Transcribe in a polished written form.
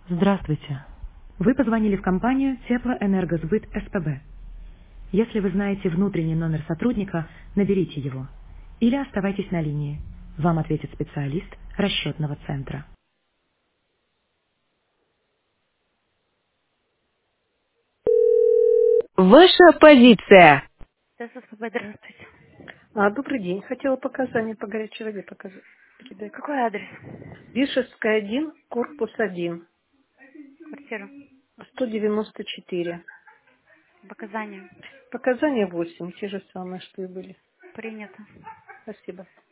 Здравствуйте. Вы позвонили в компанию Теплоэнергосбыт СПБ. Если вы знаете внутренний номер сотрудника, наберите его. Или оставайтесь на линии. Вам ответит специалист расчетного центра. Ваша позиция. ССПБ, здравствуйте. Добрый день. Хотела показания по горячей воде покидать. Какой адрес? Бишевская, 1, корпус 1, Квартира. 194. Показания. Показания 8, те же самые, что и были. Принято. Спасибо.